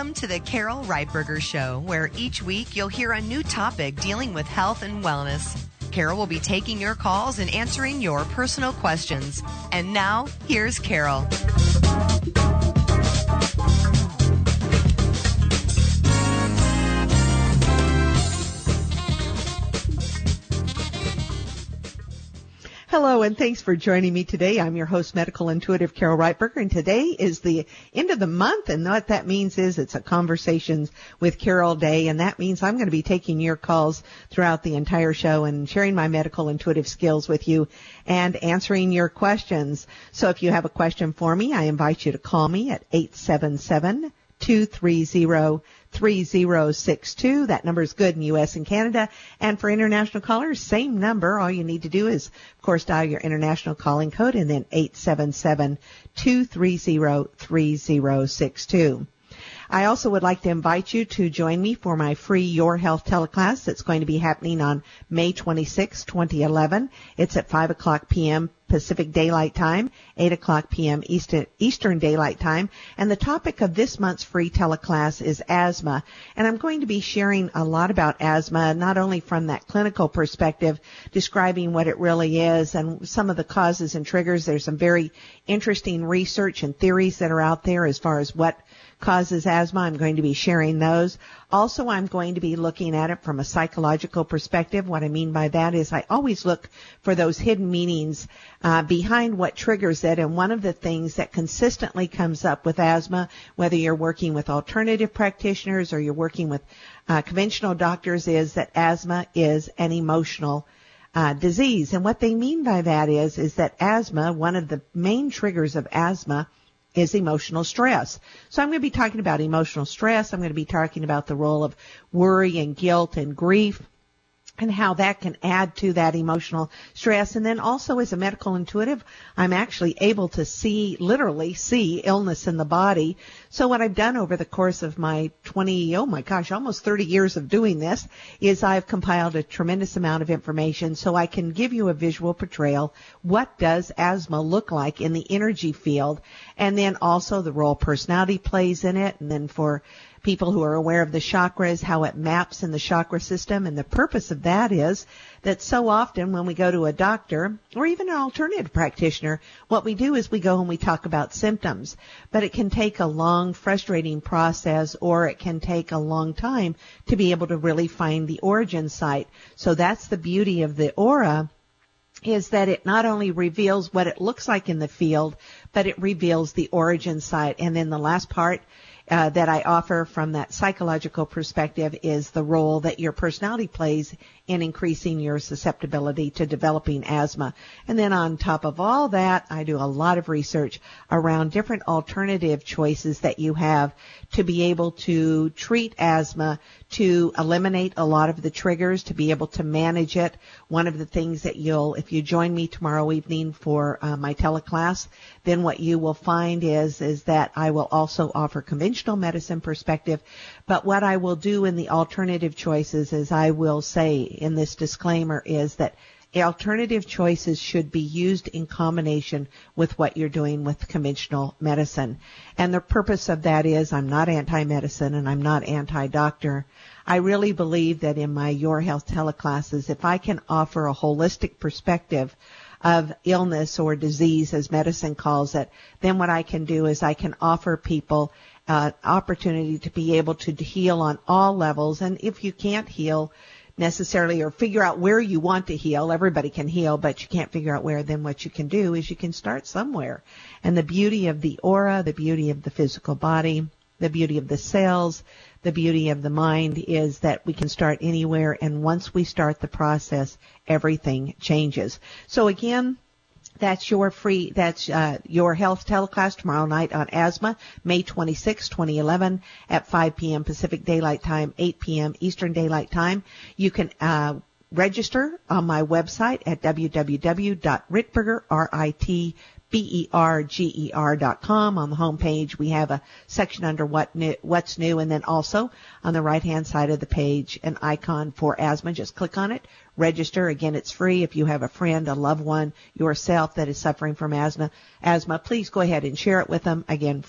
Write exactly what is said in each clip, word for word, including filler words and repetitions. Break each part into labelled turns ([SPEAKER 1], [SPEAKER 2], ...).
[SPEAKER 1] Welcome to the Carol Reitberger Show, where each week you'll hear a new topic dealing with health and wellness. Carol will be taking your calls and answering your personal questions. And now, here's Carol.
[SPEAKER 2] Hello, and thanks for joining me today. I'm your host, Medical Intuitive Carol Reitberger, and today is the end of the month, and what that means is it's a Conversations with Carol Day, and that means I'm going to be taking your calls throughout the entire show and sharing my medical intuitive skills with you and answering your questions. So if you have a question for me, I invite you to call me at eight seven seven, two three zero, three zero six two. That number is good in U S and Canada. And for international callers, same number. All you need to do is, of course, dial your international calling code and then eight seven seven, two three zero, three zero six two. I also would like to invite you to join me for my free Your Health teleclass that's going to be happening on May twenty-sixth, twenty eleven. It's at five o'clock p.m. Pacific Daylight Time, eight o'clock p.m. Eastern, Eastern Daylight Time. And the topic of this month's free teleclass is asthma. And I'm going to be sharing a lot about asthma, not only from that clinical perspective, describing what it really is and some of the causes and triggers. There's some very interesting research and theories that are out there as far as what causes asthma. I'm going to be sharing those. Also, I'm going to be looking at it from a psychological perspective. What I mean by that is I always look for those hidden meanings uh, behind what triggers it. And one of the things that consistently comes up with asthma, whether you're working with alternative practitioners or you're working with uh, conventional doctors, is that asthma is an emotional uh, disease. And what they mean by that is, is that asthma, one of the main triggers of asthma, is emotional stress. So I'm going to be talking about emotional stress. I'm going to be talking about the role of worry and guilt and grief and how that can add to that emotional stress. And then also as a medical intuitive, I'm actually able to see, literally see illness in the body. So what I've done over the course of my twenty, oh my gosh, almost thirty years of doing this is I've compiled a tremendous amount of information so I can give you a visual portrayal. What does asthma look like in the energy field? And then also the role personality plays in it. And then for people who are aware of the chakras, how it maps in the chakra system. And the purpose of that is that so often when we go to a doctor or even an alternative practitioner, what we do is we go and we talk about symptoms. But it can take a long, frustrating process, or it can take a long time to be able to really find the origin site. So that's the beauty of the aura, is that it not only reveals what it looks like in the field, but it reveals the origin site. And then the last part Uh, that I offer from that psychological perspective is the role that your personality plays in increasing your susceptibility to developing asthma. And then on top of all that, I do a lot of research around different alternative choices that you have to be able to treat asthma, to eliminate a lot of the triggers, to be able to manage it. One of the things that you'll, if you join me tomorrow evening for uh, my teleclass, then what you will find is, is that I will also offer conventional medicine perspective. But what I will do in the alternative choices is I will say in this disclaimer is that alternative choices should be used in combination with what you're doing with conventional medicine. And the purpose of that is I'm not anti-medicine and I'm not anti-doctor. I really believe that in my Your Health teleclasses, if I can offer a holistic perspective of illness or disease, as medicine calls it, then what I can do is I can offer people uh, opportunity to be able to heal on all levels. And if you can't heal necessarily or figure out where you want to heal, everybody can heal, but you can't figure out where, then what you can do is you can start somewhere. And the beauty of the aura, the beauty of the physical body, the beauty of the cells, the beauty of the mind is that we can start anywhere. And once we start the process, everything changes. So again, that's your free, that's uh, Your Health teleclass tomorrow night on asthma, May twenty-sixth, twenty eleven at five p.m. Pacific Daylight Time, eight p.m. Eastern Daylight Time. You can uh, register on my website at w w w dot ritberger, R I T B E R G E R dot com. On the home page, we have a section under what new, what's new, and then also on the right-hand side of the page, an icon for asthma. Just click on it, register. Again, it's free. If you have a friend, a loved one, yourself that is suffering from asthma, asthma, please go ahead and share it with them. Again, free.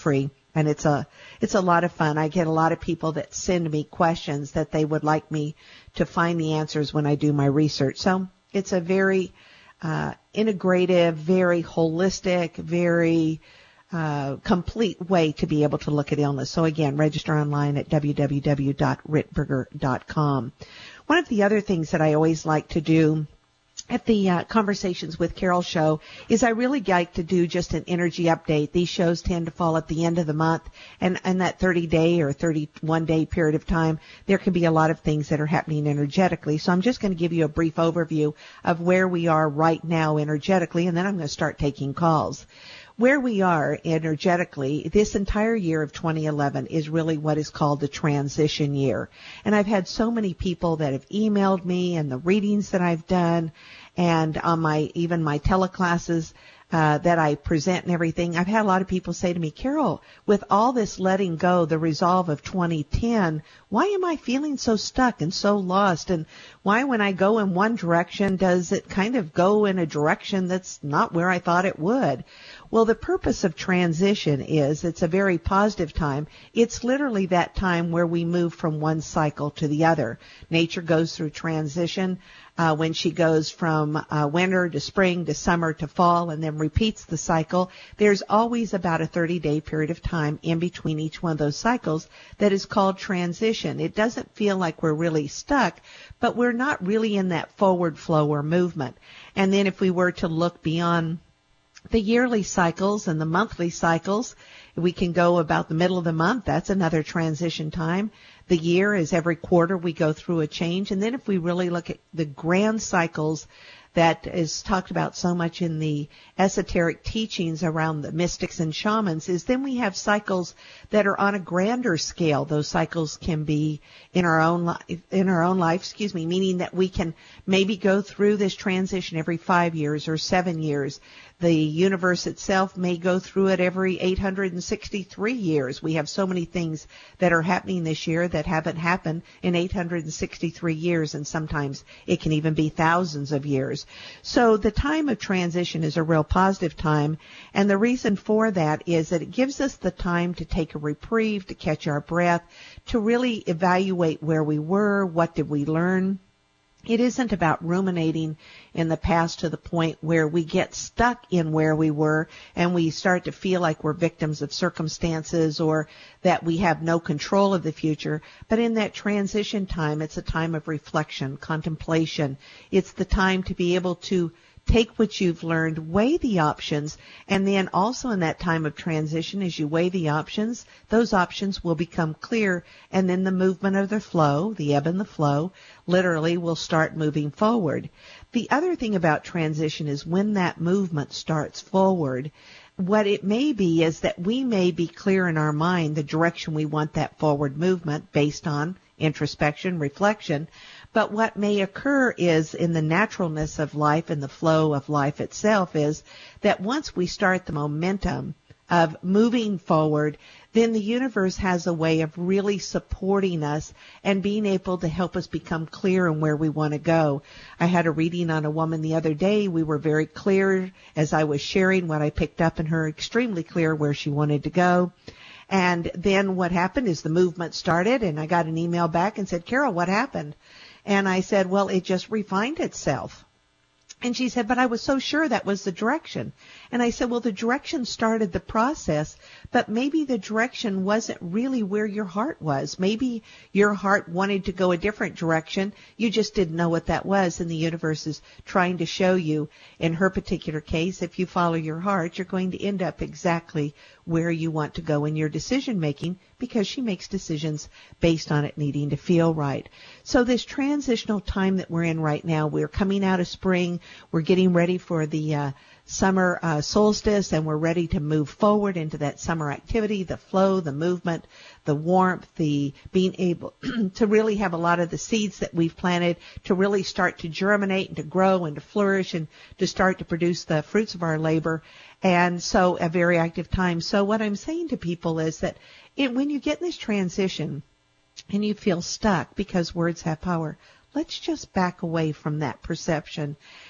[SPEAKER 2] And it's a, it's a lot of fun. I get a lot of people that send me questions that they would like me to find the answers when I do my research. So it's a very, uh, integrative, very holistic, very, uh, complete way to be able to look at illness. So again, register online at w w w dot ritberger dot com. One of the other things that I always like to do at the uh, Conversations with Carol show is I really like to do just an energy update. These shows tend to fall at the end of the month, and in that thirty day or thirty-one day period of time, there can be a lot of things that are happening energetically. So I'm just going to give you a brief overview of where we are right now energetically, and then I'm going to start taking calls. Where we are energetically, this entire year of twenty eleven is really what is called the transition year. And I've had so many people that have emailed me and the readings that I've done and on my, even my teleclasses, uh, that I present and everything. I've had a lot of people say to me, Carol, with all this letting go, the resolve of twenty ten, why am I feeling so stuck and so lost? And why, when I go in one direction, does it kind of go in a direction that's not where I thought it would? Well, the purpose of transition is it's a very positive time. It's literally that time where we move from one cycle to the other. Nature goes through transition uh, when she goes from uh, winter to spring to summer to fall and then repeats the cycle. There's always about a thirty day period of time in between each one of those cycles that is called transition. It doesn't feel like we're really stuck, but we're not really in that forward flow or movement. And then if we were to look beyond the yearly cycles and the monthly cycles, we can go about the middle of the month. That's another transition time. The year is every quarter we go through a change. And then if we really look at the grand cycles that is talked about so much in the esoteric teachings around the mystics and shamans, is then we have cycles that are on a grander scale. Those cycles can be in our own life, in our own life, excuse me, meaning that we can maybe go through this transition every five years or seven years. The universe itself may go through it every eight hundred sixty-three years. We have so many things that are happening this year that haven't happened in eight hundred sixty-three years, and sometimes it can even be thousands of years. So the time of transition is a real positive time, and the reason for that is that it gives us the time to take a reprieve, to catch our breath, to really evaluate where we were, what did we learn. It isn't about ruminating in the past to the point where we get stuck in where we were and we start to feel like we're victims of circumstances or that we have no control of the future. But in that transition time, it's a time of reflection, contemplation. It's the time to be able to take what you've learned, weigh the options, and then also in that time of transition, as you weigh the options, those options will become clear, and then the movement of the flow, the ebb and the flow, literally will start moving forward. The other thing about transition is when that movement starts forward, what it may be is that we may be clear in our mind the direction we want that forward movement based on introspection, reflection. But what may occur is in the naturalness of life and the flow of life itself is that once we start the momentum of moving forward, then the universe has a way of really supporting us and being able to help us become clear in where we want to go. I had a reading on a woman the other day. We were very clear as I was sharing what I picked up in her, extremely clear where she wanted to go. And then what happened is the movement started, and I got an email back and said, Carol, what happened? And I said, well, it just refined itself. And she said, but I was so sure that was the direction. And I said, well, the direction started the process, but maybe the direction wasn't really where your heart was. Maybe your heart wanted to go a different direction. You just didn't know what that was, and the universe is trying to show you. In her particular case, if you follow your heart, you're going to end up exactly where you want to go in your decision making, because she makes decisions based on it needing to feel right. So this transitional time that we're in right now, we're coming out of spring, we're getting ready for the uh, summer uh, solstice, and we're ready to move forward into that summer activity, the flow, the movement, the warmth, the being able to really have a lot of the seeds that we've planted to really start to germinate and to grow and to flourish and to start to produce the fruits of our labor. And so a very active time. So what I'm saying to people is that it, when you get in this transition and you feel stuck, because words have power, let's just back away from that perception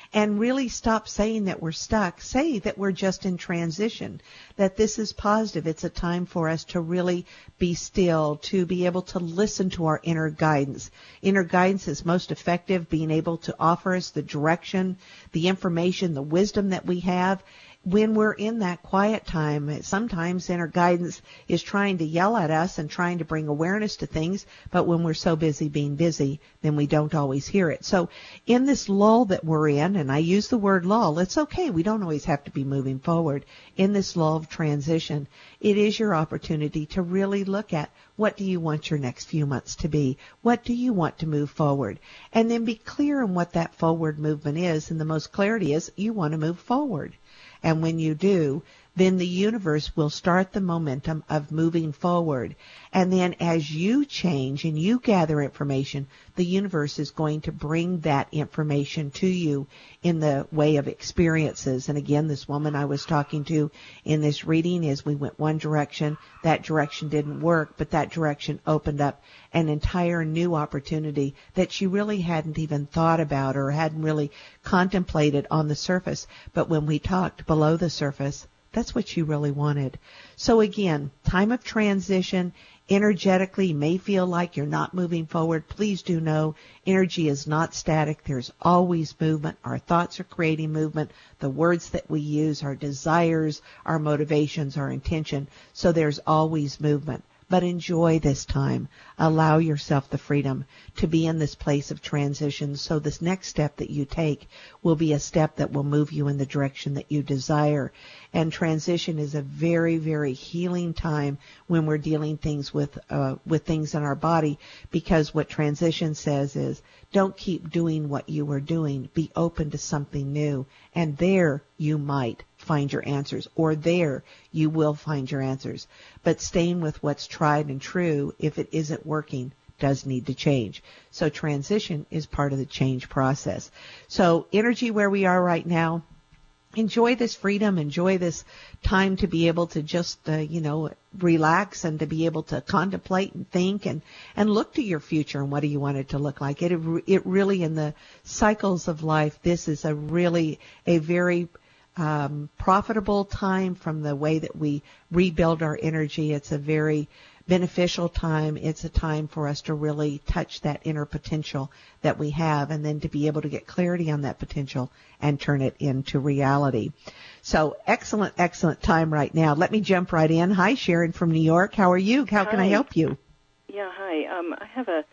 [SPEAKER 2] and really stop saying that we're stuck. Say that we're just in transition, that this is positive. It's a time for us to really be still, to be able to listen to our inner guidance. Inner guidance is most effective, being able to offer us the direction, the information, the wisdom that we have. When we're in that quiet time, sometimes inner guidance is trying to yell at us and trying to bring awareness to things, but when we're so busy being busy, then we don't always hear it. So in this lull that we're in, and I use the word lull, it's okay. We don't always have to be moving forward. In this lull of transition, it is your opportunity to really look at what do you want your next few months to be? What do you want to move forward? And then be clear on what that forward movement is. And the most clarity is you want to move forward. And when you do, then the universe will start the momentum of moving forward. And then as you change and you gather information, the universe is going to bring that information to you in the way of experiences. And again, this woman I was talking to in this reading is we went one direction, that direction didn't work, but that direction opened up an entire new opportunity that she really hadn't even thought about or hadn't really contemplated on the surface. But when we talked below the surface, that's what you really wanted. So again, time of transition, energetically, you may feel like you're not moving forward. Please do know energy is not static. There's always movement. Our thoughts are creating movement. The words that we use, our desires, our motivations, our intention. So there's always movement. But enjoy this time. Allow yourself the freedom to be in this place of transition so this next step that you take will be a step that will move you in the direction that you desire. And transition is a very, very healing time when we're dealing things with uh, with things in our body, because what transition says is don't keep doing what you are doing. Be open to something new. And there you might find your answers, or there you will find your answers. But staying with what's tried and true, if it isn't working, does need to change. So transition is part of the change process. So energy where we are right now, enjoy this freedom, enjoy this time to be able to just, uh, you know, relax and to be able to contemplate and think and, and look to your future and what do you want it to look like. It, it really, in the cycles of life, this is a really, a very Um, profitable time from the way that we rebuild our energy. It's a very beneficial time. It's a time for us to really touch that inner potential that we have and then to be able to get clarity on that potential and turn it into reality. So excellent, excellent time right now. Let me jump right in. Hi, Sharon from New York. How are you? How
[SPEAKER 3] Hi.
[SPEAKER 2] Can I help you?
[SPEAKER 3] Yeah, hi. Um, I have a,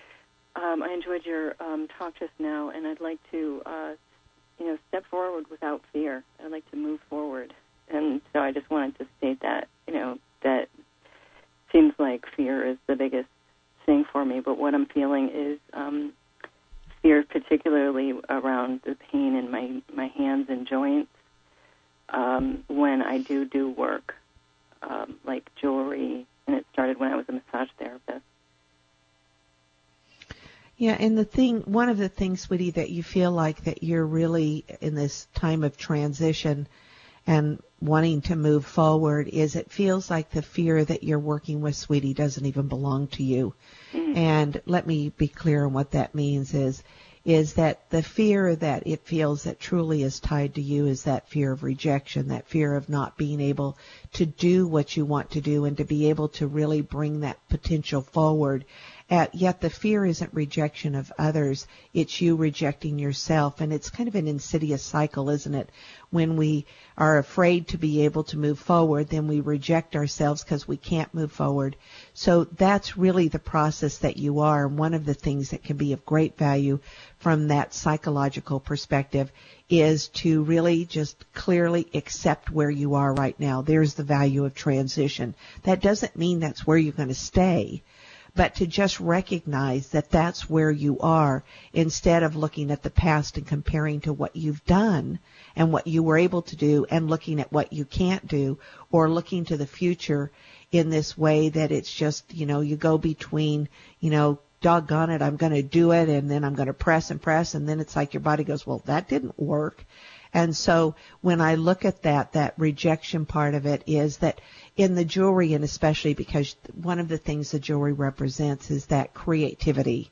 [SPEAKER 3] um, I enjoyed your um, talk just now, and I'd like to uh, you know, step forward without fear. I'd like to move forward. And so I just wanted to state that, you know, that seems like fear is the biggest thing for me, but what I'm feeling is um, fear particularly around the pain in my, my hands and joints um, when I do do work, um, like jewelry, and it started when I was a massage therapist.
[SPEAKER 2] Yeah, and the thing, one of the things, sweetie, that you feel like that you're really in this time of transition and wanting to move forward is it feels like the fear that you're working with, sweetie, doesn't even belong to you. Mm-hmm. And let me be clear on what that means is, is that the fear that it feels that truly is tied to you is that fear of rejection, that fear of not being able to do what you want to do and to be able to really bring that potential forward. Uh, yet the fear isn't rejection of others. It's you rejecting yourself. And it's kind of an insidious cycle, isn't it? When we are afraid to be able to move forward, then we reject ourselves because we can't move forward. So that's really the process that you are. And one of the things that can be of great value from that psychological perspective is to really just clearly accept where you are right now. There's the value of transition. That doesn't mean that's where you're going to stay, but to just recognize that that's where you are instead of looking at the past and comparing to what you've done and what you were able to do and looking at what you can't do, or looking to the future in this way that it's just, you know, you go between, you know, doggone it, I'm going to do it, and then I'm going to press and press, and then it's like your body goes, well, that didn't work. And so when I look at that, that rejection part of it is that in the jewelry, and especially because one of the things the jewelry represents is that creativity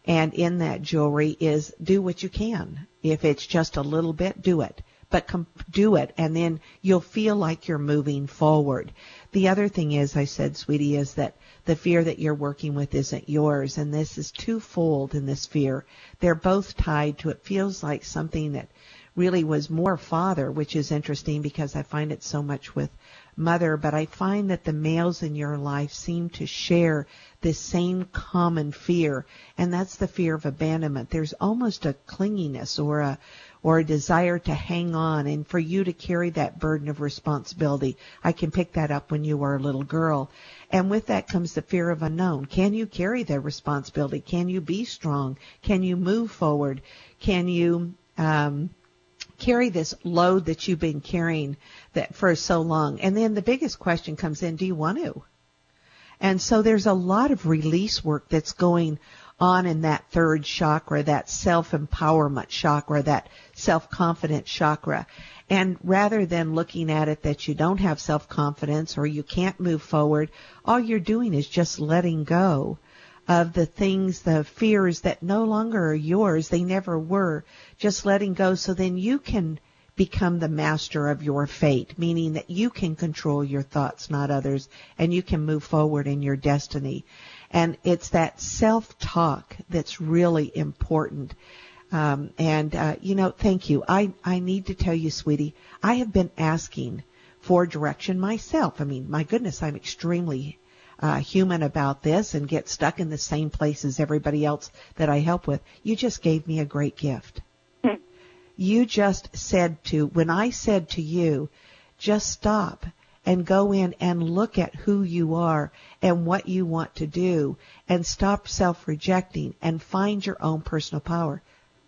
[SPEAKER 2] And in that jewelry is do what you can. If it's just a little bit, do it. But com- do it, and then you'll feel like you're moving forward. The other thing is, I said, sweetie, is that the fear that you're working with isn't yours, and this is twofold in this fear. They're both tied to, it feels like something that really was more father, which is interesting because I find it so much with mother, but I find that the males in your life seem to share this same common fear, and that's the fear of abandonment. There's almost a clinginess or a or a desire to hang on, and for you to carry that burden of responsibility. I can pick that up when you were a little girl. And with that comes the fear of unknown. Can you carry the responsibility? Can you be strong? Can you move forward? Can you um, carry this load that you've been carrying that for so long? And then the biggest question comes in, do you want to? And so there's a lot of release work that's going on in that third chakra, that self-empowerment chakra, that self-confidence chakra. And rather than looking at it that you don't have self-confidence or you can't move forward, all you're doing is just letting go of the things, the fears that no longer are yours. They never were. Just letting go so then you can become the master of your fate, meaning that you can control your thoughts, not others, and you can move forward in your destiny. And it's that self-talk that's really important. Um, and, uh, you know, thank you. I, I need to tell you, sweetie, I have been asking for direction myself. I mean, my goodness, I'm extremely uh, human about this and get stuck in the same place as everybody else that I help with. You just gave me a great gift. You just said to, when I said to you, just stop and go in and look at who you are and what you want to do and stop self-rejecting and find your own personal power.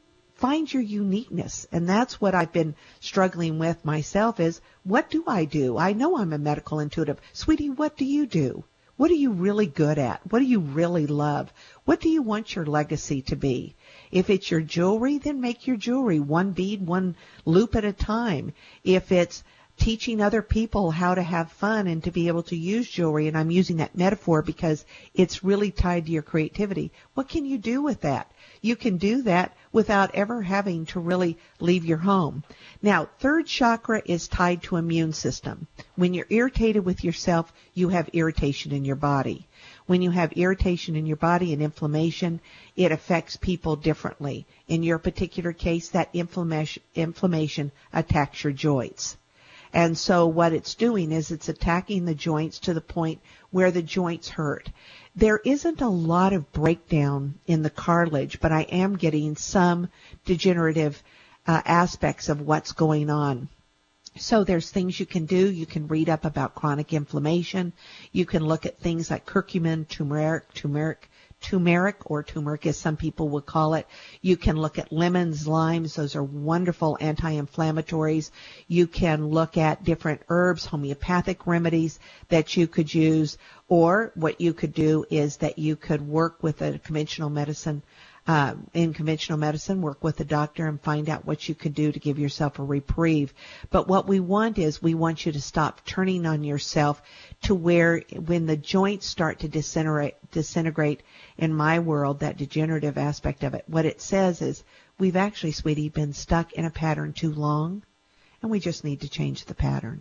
[SPEAKER 2] Find your uniqueness. And that's what I've been struggling with myself is, what do I do? I know I'm a medical intuitive. Sweetie, what do you do? What are you really good at? What do you really love? What do you want your legacy to be? If it's your jewelry, then make your jewelry one bead, one loop at a time. If it's teaching other people how to have fun and to be able to use jewelry, and I'm using that metaphor because it's really tied to your creativity, what can you do with that? You can do that without ever having to really leave your home. Now, third chakra is tied to immune system. When you're irritated with yourself, you have irritation in your body. When you have irritation in your body and inflammation, it affects people differently. In your particular case, that inflammation, inflammation attacks your joints. And so what it's doing is it's attacking the joints to the point where the joints hurt. There isn't a lot of breakdown in the cartilage, but I am getting some degenerative uh, aspects of what's going on. So there's things you can do. You can read up about chronic inflammation. You can look at things like curcumin, turmeric, turmeric, turmeric or turmeric as some people would call it. You can look at lemons, limes. Those are wonderful anti-inflammatories. You can look at different herbs, homeopathic remedies that you could use. Or what you could do is that you could work with a conventional medicine Uh, in conventional medicine, work with a doctor and find out what you could do to give yourself a reprieve. But what we want is we want you to stop turning on yourself to where when the joints start to disintegrate, disintegrate in my world, that degenerative aspect of it, what it says is we've actually, sweetie, been stuck in a pattern too long and we just need to change the pattern.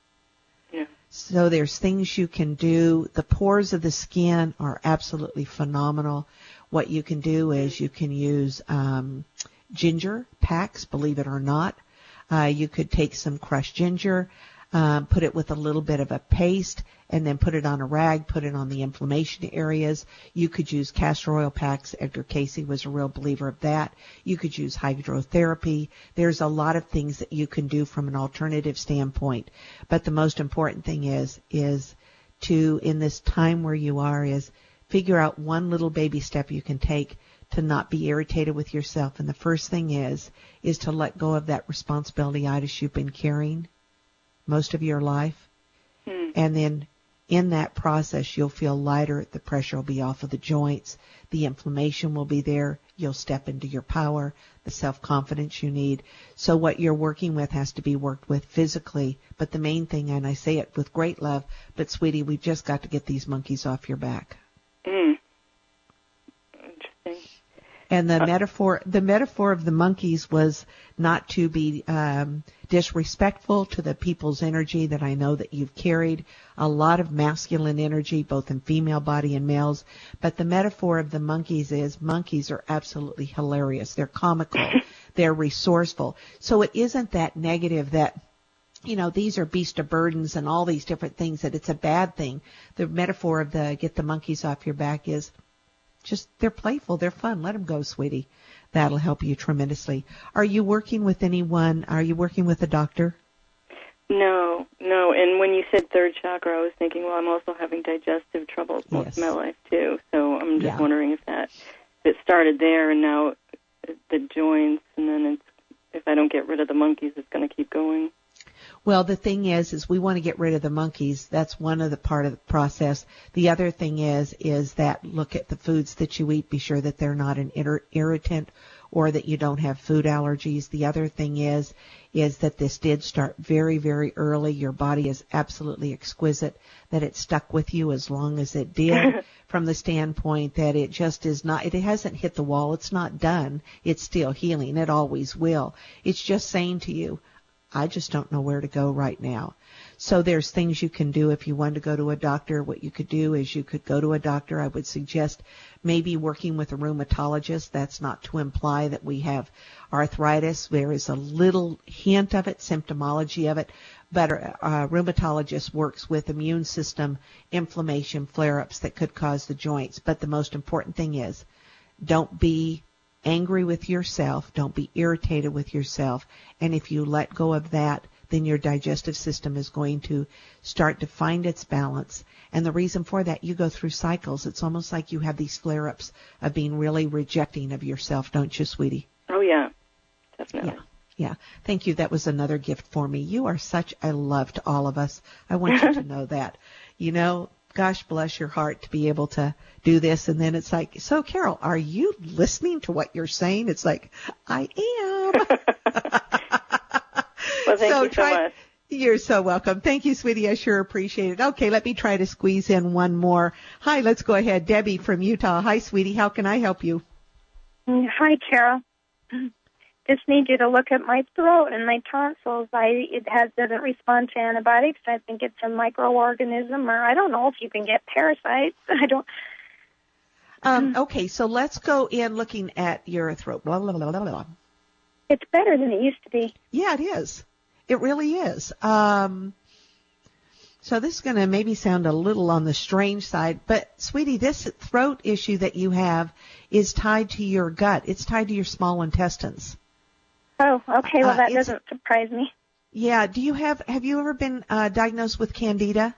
[SPEAKER 3] Yeah.
[SPEAKER 2] So there's things you can do. The pores of the skin are absolutely phenomenal. What you can do is you can use um, ginger packs, believe it or not. Uh, you could take some crushed ginger, um, put it with a little bit of a paste, and then put it on a rag, put it on the inflammation areas. You could use castor oil packs. Edgar Cayce was a real believer of that. You could use hydrotherapy. There's a lot of things that you can do from an alternative standpoint. But the most important thing is, is to, in this time where you are, is figure out one little baby step you can take to not be irritated with yourself. And the first thing is, is to let go of that responsibility-itis you've been carrying most of your life. Hmm. And then in that process, you'll feel lighter. The pressure will be off of the joints. The inflammation will be there. You'll step into your power, the self-confidence you need. So what you're working with has to be worked with physically. But the main thing, and I say it with great love, but sweetie, we've just got to get these monkeys off your back.
[SPEAKER 3] Mm. Interesting.
[SPEAKER 2] And the metaphor, the metaphor of the monkeys was not to be um, disrespectful to the people's energy that I know that you've carried, a lot of masculine energy, both in female body and males. But the metaphor of the monkeys is monkeys are absolutely hilarious. They're comical. They're resourceful. So it isn't that negative that, you know, these are beast of burdens and all these different things, that it's a bad thing. The metaphor of the get the monkeys off your back is just they're playful, they're fun. Let them go, sweetie. That'll help you tremendously. Are you working with anyone? Are you working with a doctor?
[SPEAKER 3] No, no. And when you said third chakra, I was thinking, well, I'm also having digestive troubles most
[SPEAKER 2] Yes.
[SPEAKER 3] of my life, too. So I'm just
[SPEAKER 2] Yeah.
[SPEAKER 3] wondering if that if it started there and now the joints, and then it's, if I don't get rid of the monkeys, it's going to keep going.
[SPEAKER 2] Well, the thing is, is we want to get rid of the monkeys. That's one of the part of the process. The other thing is, is that look at the foods that you eat. Be sure that they're not an ir- irritant or that you don't have food allergies. The other thing is, is that this did start very, very early. Your body is absolutely exquisite that it stuck with you as long as it did from the standpoint that it just is not, it hasn't hit the wall. It's not done. It's still healing. It always will. It's just saying to you, I just don't know where to go right now. So there's things you can do if you want to go to a doctor. What you could do is you could go to a doctor. I would suggest maybe working with a rheumatologist. That's not to imply that we have arthritis. There is a little hint of it, symptomology of it, but a, a rheumatologist works with immune system inflammation, flare-ups that could cause the joints. But the most important thing is don't be angry with yourself. Don't be irritated with yourself. And if you let go of that, then your digestive system is going to start to find its balance. And the reason for that, you go through cycles. It's almost like you have these flare-ups of being really rejecting of yourself, don't you, sweetie?
[SPEAKER 3] Oh, yeah, definitely.
[SPEAKER 2] Yeah. Yeah. Thank you. That was another gift for me. You are such a love to all of us. I want you to know that. You know, gosh bless your heart to be able to do this. And then it's like, so Carol, are you listening to what you're saying? It's like, I am.
[SPEAKER 3] Well, thank
[SPEAKER 2] so
[SPEAKER 3] you so
[SPEAKER 2] try,
[SPEAKER 3] much.
[SPEAKER 2] You're so welcome. Thank you, sweetie. I sure appreciate it. Okay, let me try to squeeze in one more. Hi, let's go ahead. Debbie from Utah. Hi, sweetie. How can I help you?
[SPEAKER 4] Hi, Carol. Just need you to look at my throat and my tonsils. I it has doesn't respond to antibiotics. I think it's a microorganism, or I don't know if you can get parasites. I don't.
[SPEAKER 2] Um, okay, so let's go in looking at your throat. Blah, blah, blah, blah, blah.
[SPEAKER 4] It's better than it used to be.
[SPEAKER 2] Yeah, it is. It really is. Um, so this is going to maybe sound a little on the strange side, but sweetie, this throat issue that you have is tied to your gut. It's tied to your small intestines.
[SPEAKER 4] Oh, okay. Well,
[SPEAKER 2] Uh,
[SPEAKER 4] that
[SPEAKER 2] it's-
[SPEAKER 4] doesn't surprise me.
[SPEAKER 2] Yeah. Do you have, have you ever been uh, diagnosed with Candida?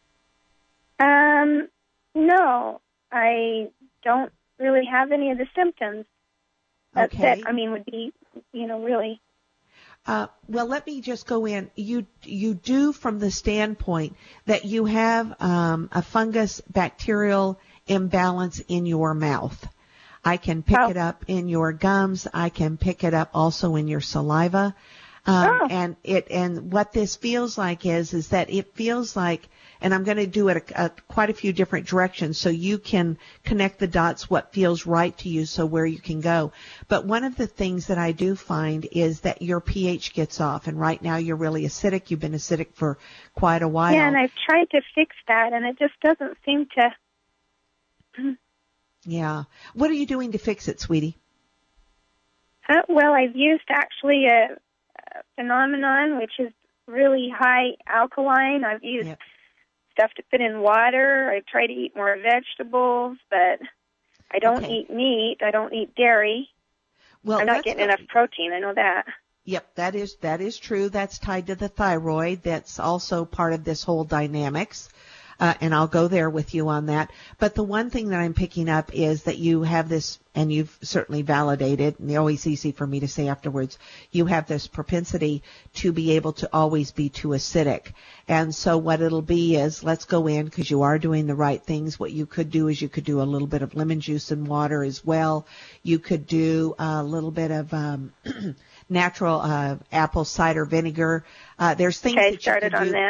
[SPEAKER 4] Um, no, I don't really have any of the symptoms. That,
[SPEAKER 2] Okay.
[SPEAKER 4] that I mean, would be, you know, really.
[SPEAKER 2] Uh, well, let me just go in. You you do from the standpoint that you have um, a fungus bacterial imbalance in your mouth. I can pick
[SPEAKER 4] Oh.
[SPEAKER 2] it up in your gums. I can pick it up also in your saliva. Um,
[SPEAKER 4] Oh.
[SPEAKER 2] And it and what this feels like is is that it feels like, and I'm going to do it a, a, quite a few different directions so you can connect the dots what feels right to you so where you can go. But one of the things that I do find is that your pH gets off, and right now you're really acidic. You've been acidic for quite a while.
[SPEAKER 4] Yeah, and I've tried to fix that, and it just doesn't seem to.
[SPEAKER 2] Yeah. What are you doing to fix it, sweetie?
[SPEAKER 4] Uh, well, I've used actually a, a phenomenon which is really high alkaline. I've used
[SPEAKER 2] Yep.
[SPEAKER 4] stuff to put in water. I try to eat more vegetables, but I don't
[SPEAKER 2] Okay.
[SPEAKER 4] eat meat. I don't eat dairy.
[SPEAKER 2] Well,
[SPEAKER 4] I'm not
[SPEAKER 2] let's
[SPEAKER 4] getting
[SPEAKER 2] go-
[SPEAKER 4] enough protein. I know that.
[SPEAKER 2] Yep, that is that is true. That's tied to the thyroid. That's also part of this whole dynamics. Uh, and I'll go there with you on that. But the one thing that I'm picking up is that you have this, and you've certainly validated, and it's always easy for me to say afterwards, you have this propensity to be able to always be too acidic. And so what it'll be is, let's go in, because you are doing the right things. What you could do is you could do a little bit of lemon juice and water as well. You could do a little bit of um, natural uh, apple cider vinegar. Uh, there's things
[SPEAKER 4] Okay, I
[SPEAKER 2] that you
[SPEAKER 4] started
[SPEAKER 2] can
[SPEAKER 4] on
[SPEAKER 2] do.
[SPEAKER 4] that.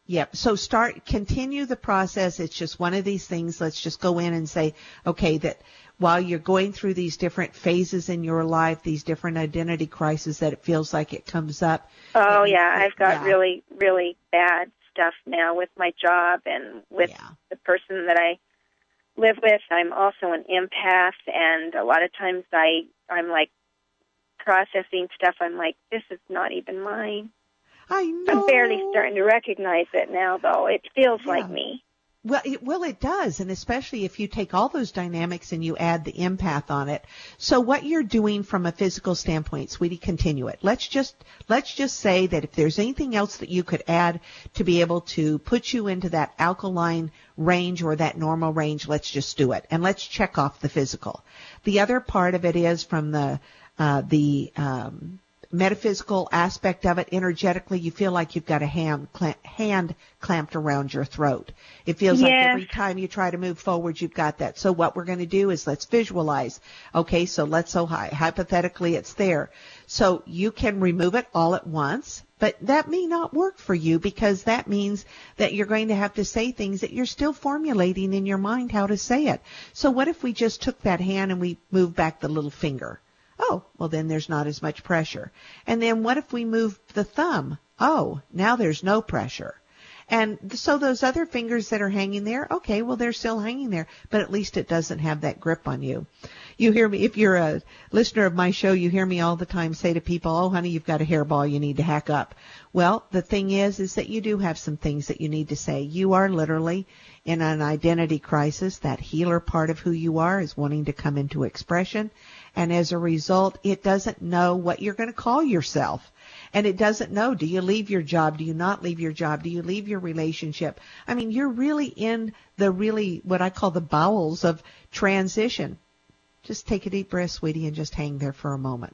[SPEAKER 2] Yep. So start, continue the process. It's just one of these things. Let's just go in and say, okay, that while you're going through these different phases in your life, these different identity crises that it feels like it comes up.
[SPEAKER 4] Oh,
[SPEAKER 2] it,
[SPEAKER 4] yeah.
[SPEAKER 2] it,
[SPEAKER 4] I've got
[SPEAKER 2] yeah.
[SPEAKER 4] really, really bad stuff now with my job and with
[SPEAKER 2] yeah.
[SPEAKER 4] the person that I live with. I'm also an empath, and a lot of times I, I'm like processing stuff. I'm like, this is not even mine.
[SPEAKER 2] I know.
[SPEAKER 4] I'm barely starting to recognize it now, though. It feels
[SPEAKER 2] yeah.
[SPEAKER 4] like me.
[SPEAKER 2] Well, it, well, it does, and especially if you take all those dynamics and you add the empath on it. So what you're doing from a physical standpoint, sweetie, continue it. Let's just let's just say that if there's anything else that you could add to be able to put you into that alkaline range or that normal range, let's just do it, and let's check off the physical. The other part of it is from the uh, the um, metaphysical aspect of it. Energetically, you feel like you've got a hand clamp, hand clamped around your throat. It feels
[SPEAKER 4] yes.
[SPEAKER 2] like every time you try to move forward, you've got that. So what we're going to do is let's visualize. Okay, so let's so high. Hypothetically, it's there. So you can remove it all at once, but that may not work for you because that means that you're going to have to say things that you're still formulating in your mind how to say it. So what if we just took that hand and we moved back the little finger? Oh, well, then there's not as much pressure. And then what if we move the thumb? Oh, now there's no pressure. And so those other fingers that are hanging there, okay, well, they're still hanging there, but at least it doesn't have that grip on you. You hear me, if you're a listener of my show, you hear me all the time say to people, oh, honey, you've got a hairball you need to hack up. Well, the thing is, is that you do have some things that you need to say. You are literally in an identity crisis. That healer part of who you are is wanting to come into expression. And as a result, it doesn't know what you're going to call yourself. And it doesn't know, do you leave your job? Do you not leave your job? Do you leave your relationship? I mean, you're really in the really, what I call the bowels of transition. Just take a deep breath, sweetie, and just hang there for a moment.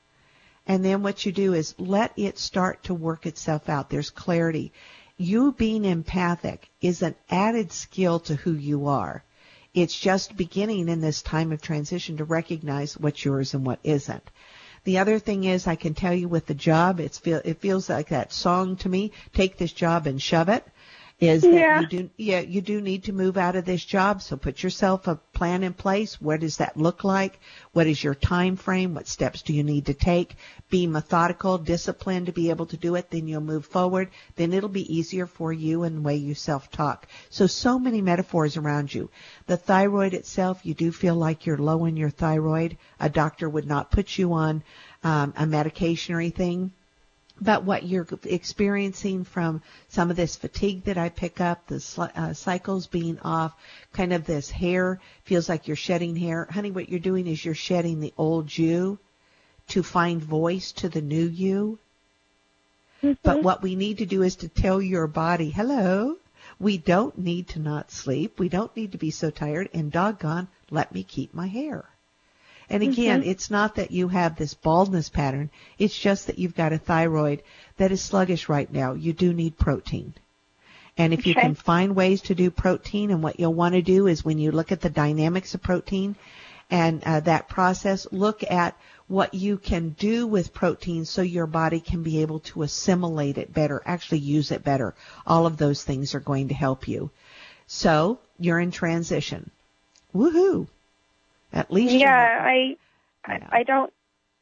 [SPEAKER 2] And then what you do is let it start to work itself out. There's clarity. You being empathic is an added skill to who you are. It's just beginning in this time of transition to recognize what's yours and what isn't. The other thing is, I can tell you with the job, it's feel, it feels like that song to me, take this job and shove it, is that
[SPEAKER 4] yeah.
[SPEAKER 2] you do, yeah, you do need to move out of this job. So put yourself a plan in place. What does that look like? What is your time frame? What steps do you need to take? Be methodical, disciplined to be able to do it. Then you'll move forward. Then it'll be easier for you in the way you self-talk. So, so many metaphors around you. The thyroid itself, you do feel like you're low in your thyroid. A doctor would not put you on um, a medication or anything. But what you're experiencing from some of this fatigue that I pick up, the uh, cycles being off, kind of this hair, feels like you're shedding hair. Honey, what you're doing is you're shedding the old you to find voice to the new you. Mm-hmm. But what we need to do is to tell your body, hello, we don't need to not sleep. We don't need to be so tired. And doggone, let me keep my hair. And again, mm-hmm. it's not that you have this baldness pattern. It's just that you've got a thyroid that is sluggish right now. You do need protein. And if okay. you can find ways to do protein, and what you'll want to do is when you look at the dynamics of protein and uh, that process, look at what you can do with protein so your body can be able to assimilate it better, actually use it better. All of those things are going to help you. So you're in transition. Woohoo! At least,
[SPEAKER 4] yeah, I, I,
[SPEAKER 2] yeah.
[SPEAKER 4] I don't,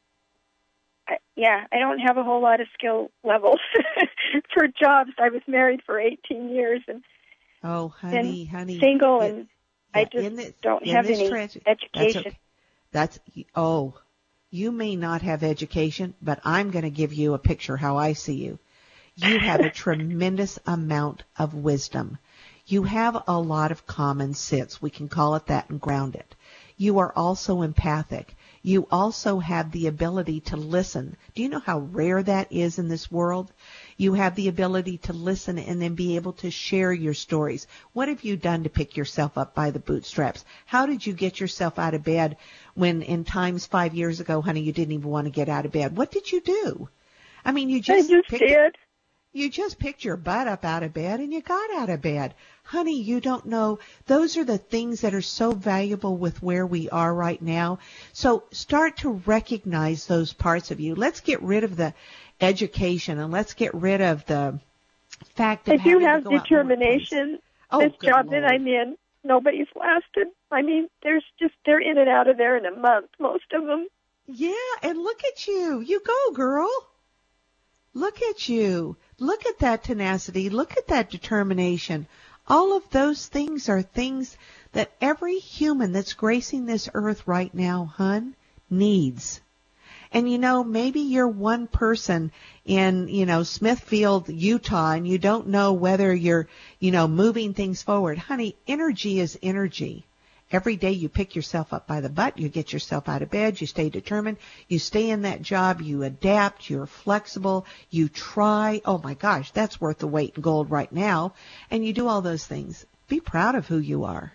[SPEAKER 4] I, yeah, I don't have a whole lot of skill levels for jobs. I was married for eighteen years and
[SPEAKER 2] oh, honey, honey,
[SPEAKER 4] single,
[SPEAKER 2] it,
[SPEAKER 4] and
[SPEAKER 2] yeah,
[SPEAKER 4] I just
[SPEAKER 2] this,
[SPEAKER 4] don't have any
[SPEAKER 2] trans-
[SPEAKER 4] education.
[SPEAKER 2] That's, okay. that's oh, you may not have education, but I'm going to give you a picture how I see you. You have a tremendous amount of wisdom. You have a lot of common sense. We can call it that and ground it. You are also empathic. You also have the ability to listen. Do you know how rare that is in this world? You have the ability to listen and then be able to share your stories. What have you done to pick yourself up by the bootstraps? How did you get yourself out of bed when in times five years ago, honey, you didn't even want to get out of bed? What did you do? I mean, you just,
[SPEAKER 4] I just
[SPEAKER 2] picked,
[SPEAKER 4] did.
[SPEAKER 2] You just picked your butt up out of bed and you got out of bed. Honey, you don't know. Those are the things that are so valuable with where we are right now. So start to recognize those parts of you. Let's get rid of the education and let's get rid of the fact
[SPEAKER 4] I
[SPEAKER 2] of
[SPEAKER 4] do
[SPEAKER 2] having
[SPEAKER 4] have
[SPEAKER 2] to go out
[SPEAKER 4] determination.
[SPEAKER 2] Oh,
[SPEAKER 4] this
[SPEAKER 2] good
[SPEAKER 4] job
[SPEAKER 2] Lord.
[SPEAKER 4] that I'm in, nobody's lasted. I mean, there's just, they're in and out of there in a month, most of them.
[SPEAKER 2] Yeah, and look at you. You go, girl. Look at you. Look at that tenacity. Look at that determination. All of those things are things that every human that's gracing this earth right now, hun, needs. And, you know, maybe you're one person in, you know, Smithfield, Utah, and you don't know whether you're, you know, moving things forward. Honey, energy is energy. Every day you pick yourself up by the butt, you get yourself out of bed, you stay determined, you stay in that job, you adapt, you're flexible, you try. Oh, my gosh, that's worth the weight in gold right now. And you do all those things. Be proud of who you are.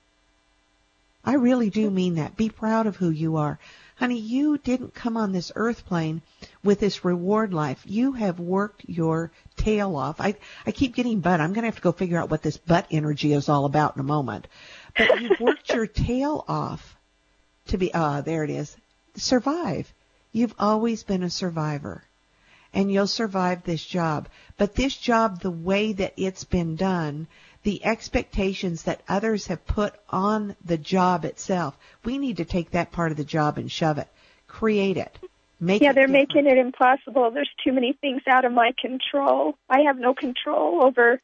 [SPEAKER 2] I really do mean that. Be proud of who you are. Honey, you didn't come on this earth plane with this reward life. You have worked your tail off. I, I keep getting butt. I'm going to have to go figure out what this butt energy is all about in a moment. But you've worked your tail off to be, ah, uh, there it is, survive. You've always been a survivor. And you'll survive this job. But this job, the way that it's been done, the expectations that others have put on the job itself, we need to take that part of the job and shove it. Create it. Make
[SPEAKER 4] yeah,
[SPEAKER 2] it
[SPEAKER 4] they're
[SPEAKER 2] different.
[SPEAKER 4] making it impossible. There's too many things out of my control. I have no control over,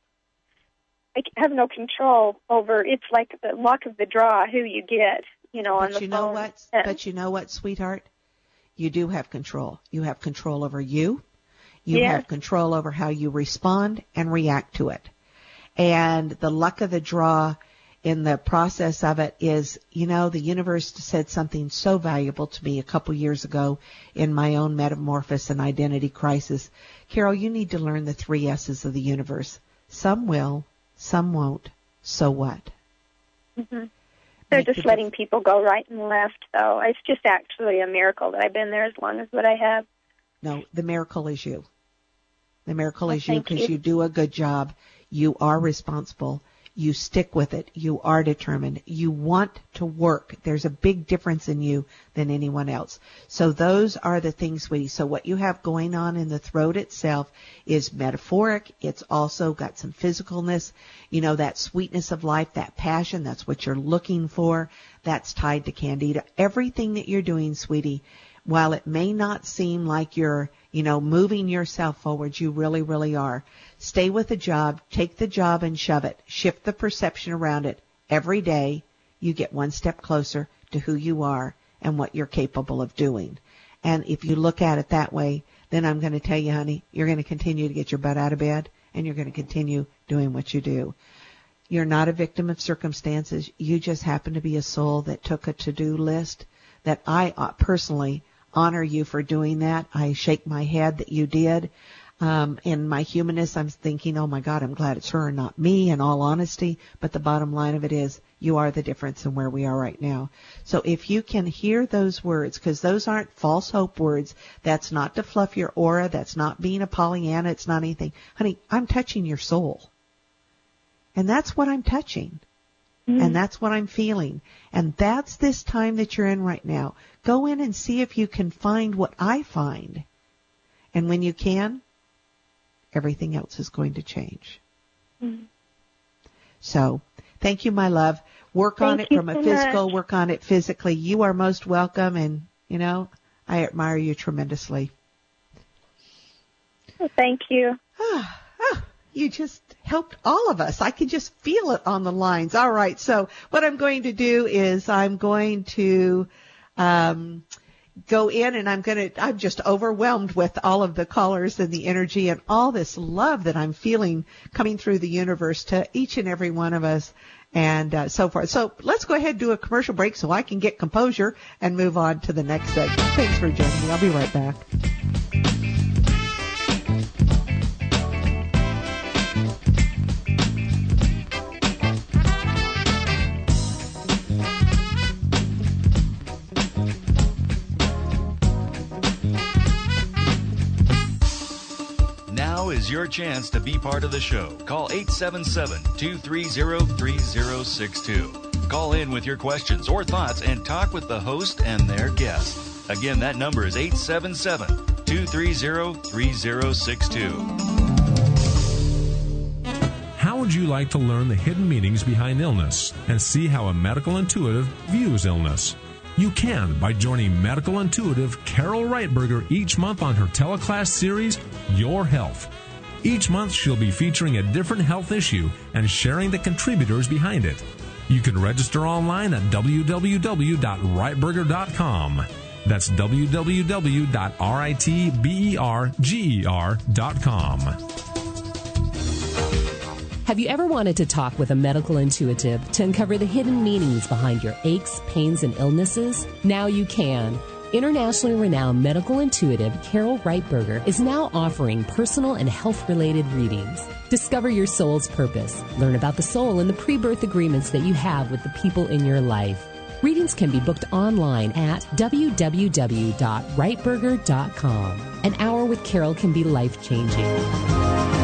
[SPEAKER 4] I have no control over, it's like the luck of the draw, who you get, you know, on
[SPEAKER 2] But
[SPEAKER 4] the
[SPEAKER 2] you
[SPEAKER 4] phone.
[SPEAKER 2] know what?
[SPEAKER 4] And
[SPEAKER 2] But you know what, sweetheart? You do have control. You have control over you. You
[SPEAKER 4] Yes.
[SPEAKER 2] have control over how you respond and react to it. And the luck of the draw in the process of it is, you know, the universe said something so valuable to me a couple years ago in my own metamorphosis and identity crisis. Carol, you need to learn the three S's of the universe. Some will, some won't. So what?
[SPEAKER 4] Mm-hmm. They're
[SPEAKER 2] Make
[SPEAKER 4] just
[SPEAKER 2] the
[SPEAKER 4] letting
[SPEAKER 2] diff-
[SPEAKER 4] people go right and left, though. It's just actually a miracle that I've been there as long as what I have.
[SPEAKER 2] No, the miracle is you. The miracle
[SPEAKER 4] Well,
[SPEAKER 2] is you
[SPEAKER 4] thank
[SPEAKER 2] because
[SPEAKER 4] you.
[SPEAKER 2] you do a good job. You are responsible. You stick with it. You are determined. You want to work. There's a big difference in you than anyone else. So those are the things, sweetie. So what you have going on in the throat itself is metaphoric. It's also got some physicalness. You know, that sweetness of life, that passion, that's what you're looking for. That's tied to Candida. Everything that you're doing, sweetie, while it may not seem like you're, you know, moving yourself forward, you really, really are. Stay with the job. Take the job and shove it. Shift the perception around it. Every day, you get one step closer to who you are and what you're capable of doing. And if you look at it that way, then I'm going to tell you, honey, you're going to continue to get your butt out of bed and you're going to continue doing what you do. You're not a victim of circumstances. You just happen to be a soul that took a to-do list that I uh, personally honor you for doing that. I shake my head that you did. Um, in my humanness, I'm thinking, oh my God, I'm glad it's her and not me, in all honesty. But the bottom line of it is, you are the difference in where we are right now. So if you can hear those words, because those aren't false hope words, that's not to fluff your aura, that's not being a Pollyanna, it's not anything. Honey, I'm touching your soul. And that's what I'm touching. Mm. And that's what I'm feeling. And that's this time that you're in right now. Go in and see if you can find what I find. And when you can, everything else is going to change. Mm. So, thank you, my love. Work
[SPEAKER 4] thank
[SPEAKER 2] on it
[SPEAKER 4] you
[SPEAKER 2] from a
[SPEAKER 4] so
[SPEAKER 2] physical,
[SPEAKER 4] much.
[SPEAKER 2] work on it physically. You are most welcome, and, you know, I admire you tremendously.
[SPEAKER 4] Well, thank you.
[SPEAKER 2] Ah, ah, you just helped all of us. I can just feel it on the lines. All right, so what I'm going to do is I'm going to um, go in, and I'm going to, I'm just overwhelmed with all of the callers and the energy and all this love that I'm feeling coming through the universe to each and every one of us and uh, so forth. So let's go ahead and do a commercial break so I can get composure and move on to the next segment. Thanks for joining me. I'll be right back.
[SPEAKER 5] Now is your chance to be part of the show. Call eight seven seven, two three zero, three zero six two. Call in with your questions or thoughts and talk with the host and their guest. Again, that number is eight seven seven, two three zero, three zero six two.
[SPEAKER 6] would you like to learn the hidden meanings behind illness and see how a medical intuitive views illness? You can by joining medical intuitive Carol Reitberger each month on her teleclass series, Your Health. Each month she'll be featuring a different health issue and sharing the contributors behind it. You can register online at w w w dot reitberger dot com. That's w w w dot reitberger dot com.
[SPEAKER 7] Have you ever wanted to talk with a medical intuitive to uncover the hidden meanings behind your aches, pains, and illnesses? Now you can. Internationally renowned medical intuitive Carol Reitberger is now offering personal and health-related readings. Discover your soul's purpose. Learn about the soul and the pre-birth agreements that you have with the people in your life. Readings can be booked online at w w w dot reitberger dot com. An hour with Carol can be life-changing.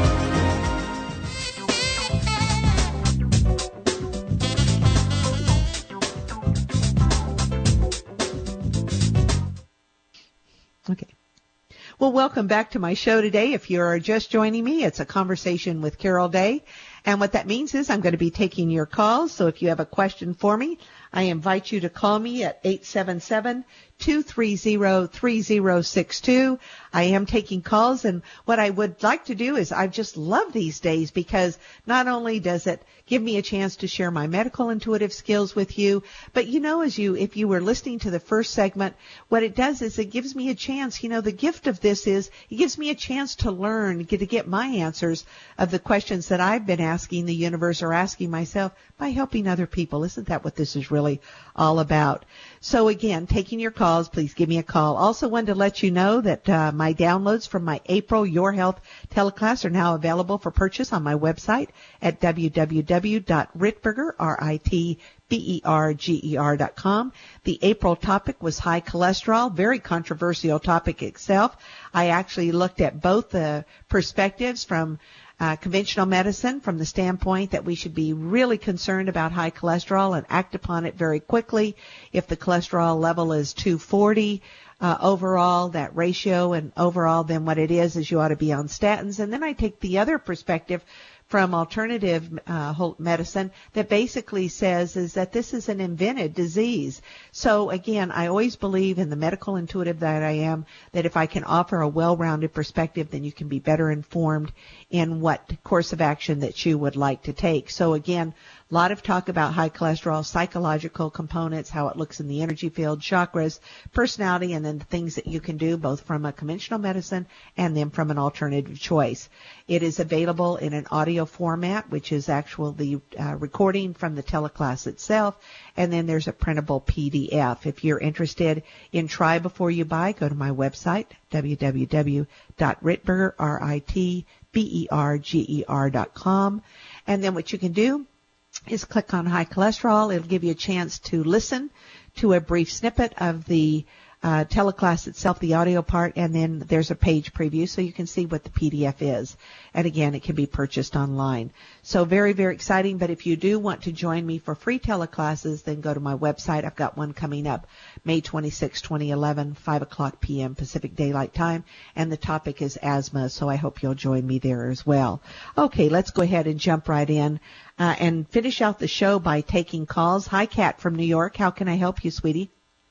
[SPEAKER 2] Okay. Well, welcome back to my show today. If you're just joining me, it's a conversation with Carol Day. And what that means is I'm going to be taking your calls. So if you have a question for me, I invite you to call me at eight seven seven, two three zero, three zero six two. I am taking calls, and what I would like to do is I just love these days because not only does it give me a chance to share my medical intuitive skills with you, but you know, as you, if you were listening to the first segment, what it does is it gives me a chance, you know, the gift of this is it gives me a chance to learn, get to get my answers of the questions that I've been asking the universe or asking myself by helping other people. Isn't that what this is really all about? So again, taking your calls, please give me a call. Also wanted to let you know that uh, my downloads from my April Your Health teleclass are now available for purchase on my website at w w w dot reitberger, R I T B E R G E R dot com. The April topic was high cholesterol, very controversial topic itself. I actually looked at both the perspectives from Uh, conventional medicine from the standpoint that we should be really concerned about high cholesterol and act upon it very quickly. If the cholesterol level is two forty uh, overall, that ratio and overall, then what it is is you ought to be on statins. And then I take the other perspective from alternative uh, medicine that basically says is that this is an invented disease. So again, I always believe in the medical intuitive that I am, that if I can offer a well-rounded perspective, then you can be better informed in what course of action that you would like to take. So again, a lot of talk about high cholesterol, psychological components, how it looks in the energy field, chakras, personality, and then the things that you can do both from a conventional medicine and then from an alternative choice. It is available in an audio format, which is actually the uh, recording from the teleclass itself, and then there's a printable P D F. If you're interested in Try Before You Buy, go to my website, w w w dot reitberger, R I T B E R G E R dot com, and then what you can do is click on high cholesterol. It'll give you a chance to listen to a brief snippet of the uh, teleclass itself, the audio part, and then there's a page preview so you can see what the P D F is. And again, it can be purchased online. So very, very exciting. But if you do want to join me for free teleclasses, then go to my website. I've got one coming up May twenty-sixth, twenty eleven, five o'clock p.m. Pacific Daylight Time. And the topic is asthma, so I hope you'll join me there as well. Okay, let's go ahead and jump right in uh, and finish out the show by taking calls. Hi, Kat from New York. How can I help you, sweetie?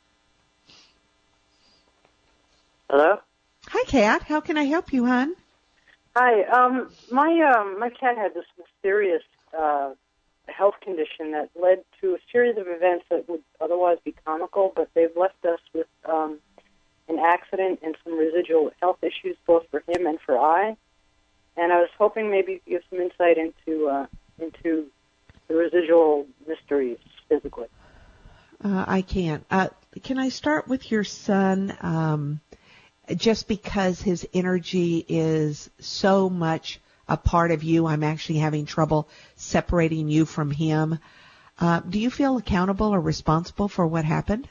[SPEAKER 8] Hello?
[SPEAKER 2] Hi, Kat. How can I help you, hon?
[SPEAKER 8] Hi. Um, my um, my cat had this mysterious uh, health condition that led to a series of events that would otherwise be comical, but they've left us with um, an accident and some residual health issues, both for him and for I. And I was hoping maybe you could give some insight into uh, into the residual mysteries physically.
[SPEAKER 2] Uh, I can't. Uh, can I start with your son? Um, just because his energy is so much a part of you, I'm actually having trouble separating you from him. Uh, do you feel accountable or responsible for what happened?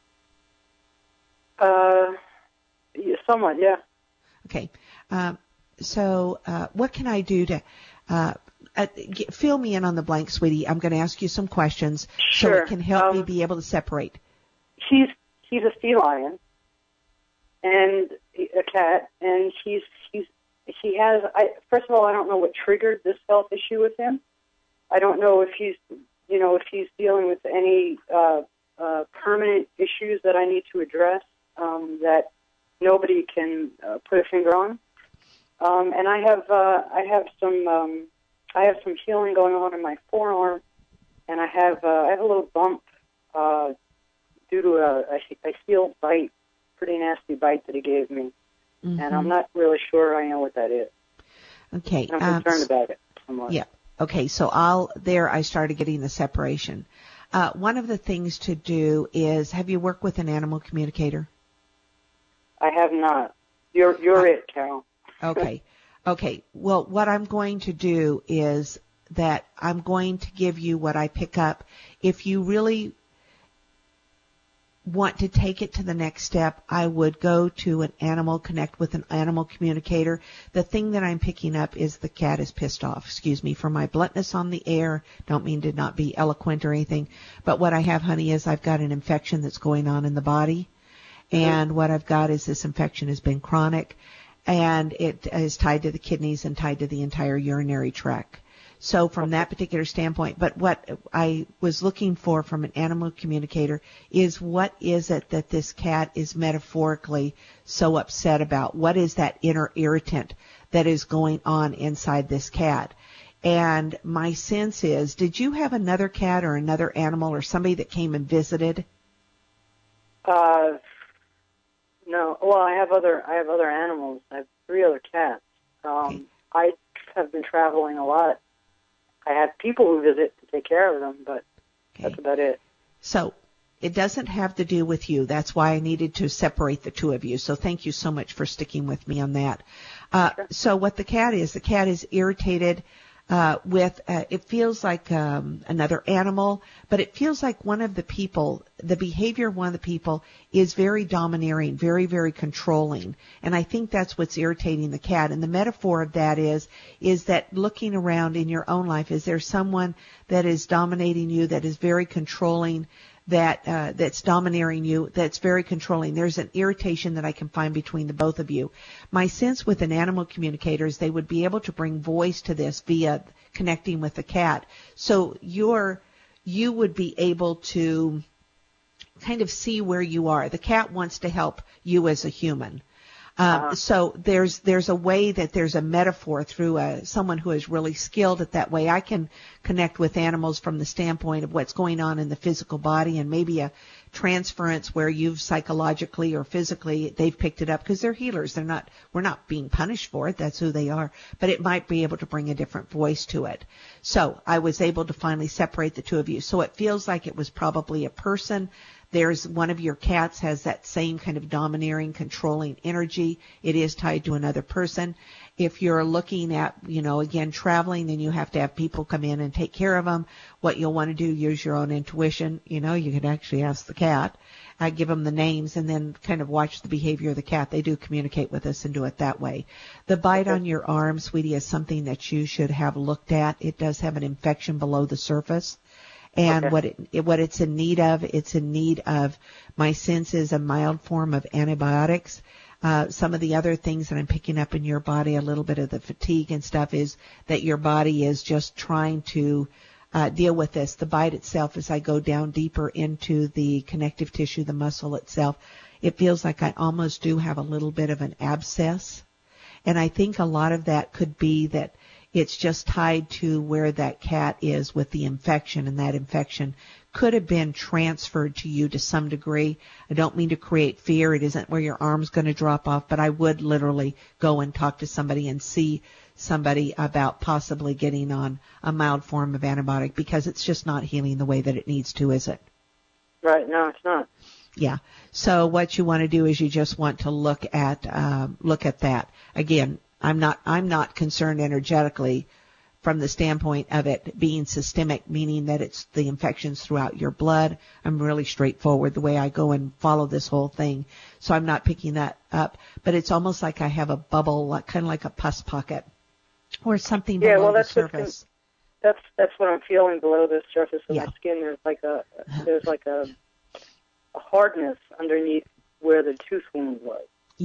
[SPEAKER 8] Uh, yeah, somewhat, yeah.
[SPEAKER 2] Okay. Uh, so uh, what can I do to uh, uh, get, fill me in on the blank, sweetie? I'm going to ask you some questions
[SPEAKER 8] sure.
[SPEAKER 2] so it can help
[SPEAKER 8] um,
[SPEAKER 2] me be able to separate.
[SPEAKER 8] He's he's a feline and a cat, and he's he's he has. I first of all, I don't know what triggered this health issue with him, I don't know if he's, you know, if he's dealing with any uh, uh, permanent issues that I need to address um, that nobody can uh, put a finger on. Um, and I have, uh, I have some, um, I have some healing going on in my forearm, and I have, uh, I have a little bump uh, due to a, a, a heel bite, pretty nasty bite that he gave me, mm-hmm. and I'm not really sure I know what that is.
[SPEAKER 2] Okay,
[SPEAKER 8] and I'm concerned
[SPEAKER 2] um,
[SPEAKER 8] about it somewhat.
[SPEAKER 2] Yeah. Okay, so I'll there I started getting the separation. Uh, one of the things to do is, have you worked with an animal communicator?
[SPEAKER 8] I have not. You're you're uh, it, Carol.
[SPEAKER 2] Okay. Okay. Well, what I'm going to do is that I'm going to give you what I pick up. If you really want to take it to the next step, I would go to an animal, connect with an animal communicator. The thing that I'm picking up is the cat is pissed off. Excuse me for my bluntness on the air. Don't mean to not be eloquent or anything. But what I have, honey, is I've got an infection that's going on in the body. And what I've got is this infection has been chronic, and it is tied to the kidneys and tied to the entire urinary tract. So from that particular standpoint, but what I was looking for from an animal communicator is, what is it that this cat is metaphorically so upset about? What is that inner irritant that is going on inside this cat? And my sense is, did you have another cat or another animal or somebody that came and visited?
[SPEAKER 8] Uh, no. Well, I have other I have other animals. I have three other cats. Um, okay. I have been traveling a lot. I have people who visit to take care of them, but okay. That's about it.
[SPEAKER 2] So it doesn't have to do with you. That's why I needed to separate the two of you. So thank you so much for sticking with me on that. Uh, sure. So what the cat is, the cat is irritated uh, with, uh, it feels like um, another animal, but it feels like one of the people, the behavior of one of the people is very domineering, very, very controlling. And I think that's what's irritating the cat. And the metaphor of that is, is that looking around in your own life, is there someone that is dominating you, that is very controlling, that uh, that's domineering you, that's very controlling? There's an irritation that I can find between the both of you. My sense with an animal communicator is they would be able to bring voice to this via connecting with the cat. So you're, you would be able to kind of see where you are. The cat wants to help you as a human. Uh, uh-huh. So there's there's a way that there's a metaphor through a, someone who is really skilled at that way. I can connect with animals from the standpoint of what's going on in the physical body, and maybe a transference where you've psychologically or physically they've picked it up because they're healers. They're not we're not being punished for it. That's who they are. But it might be able to bring a different voice to it. So I was able to finally separate the two of you. So it feels like it was probably a person. There's one of your cats has that same kind of domineering, controlling energy. It is tied to another person. If you're looking at, you know, again, traveling, then you have to have people come in and take care of them. What you'll want to do, use your own intuition. You know, you could actually ask the cat, uh, give them the names, and then kind of watch the behavior of the cat. They do communicate with us and do it that way. The bite on your arm, sweetie, is something that you should have looked at. It does have an infection below the surface. And okay. what it, what it's in need of, it's in need of, my sense is, a mild form of antibiotics. Uh, some of the other things that I'm picking up in your body, a little bit of the fatigue and stuff, is that your body is just trying to uh, deal with this. The bite itself, as I go down deeper into the connective tissue, the muscle itself, it feels like I almost do have a little bit of an abscess. And I think a lot of that could be that it's just tied to where that cat is with the infection, and that infection could have been transferred to you to some degree. I don't mean to create fear. It isn't where your arm's going to drop off, but I would literally go and talk to somebody and see somebody about possibly getting on a mild form of antibiotic, because it's just not healing the way that it needs to, is it?
[SPEAKER 8] Right. No, it's not.
[SPEAKER 2] Yeah. So what you want to do is you just want to look at um, look at that. Again, I'm not I'm not concerned energetically from the standpoint of it being systemic, meaning that it's the infections throughout your blood. I'm really straightforward the way I go and follow this whole thing. So I'm not picking that up. But it's almost like I have a bubble, like, kind of like a pus pocket or something
[SPEAKER 8] yeah,
[SPEAKER 2] below
[SPEAKER 8] well, that's
[SPEAKER 2] the surface.
[SPEAKER 8] That's that's what I'm feeling below the surface of
[SPEAKER 2] yeah.
[SPEAKER 8] my skin. There's like a there's like a, a hardness underneath where the tooth wound was.
[SPEAKER 2] Yeah.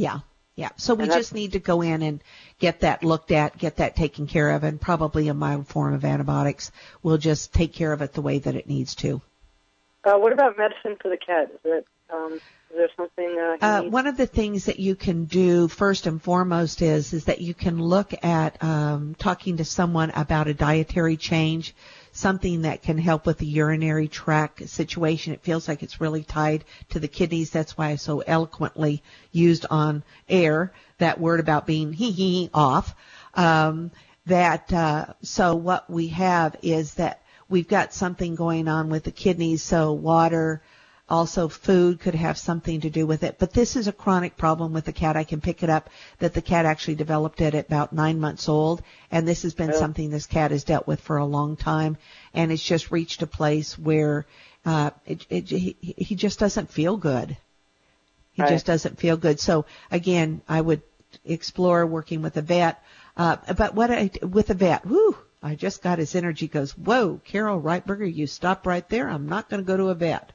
[SPEAKER 2] Yeah, so we just need to go in and get that looked at, get that taken care of, and probably a mild form of antibiotics will just take care of it the way that it needs to.
[SPEAKER 8] Uh, what about medicine for the cat? Is it, um, is there something uh, he
[SPEAKER 2] uh,
[SPEAKER 8] needs?
[SPEAKER 2] One of the things that you can do first and foremost is is that you can look at um, talking to someone about a dietary change, something that can help with the urinary tract situation. It feels like it's really tied to the kidneys. That's why I so eloquently used on air that word about being hee hee off. Um, that uh, so what we have is that we've got something going on with the kidneys. So water, also food could have something to do with it. But this is a chronic problem with the cat. I can pick it up that the cat actually developed it at about nine months old. And this has been
[SPEAKER 8] Yeah.
[SPEAKER 2] something this cat has dealt with for a long time. And it's just reached a place where uh, it, it, he, he just doesn't feel good. He
[SPEAKER 8] Right.
[SPEAKER 2] just doesn't feel good. So, again, I would explore working with a vet. Uh, but what I, with a vet, whew, I just got his energy goes, whoa, Carol Reitberger, you stop right there. I'm not going to go to a vet.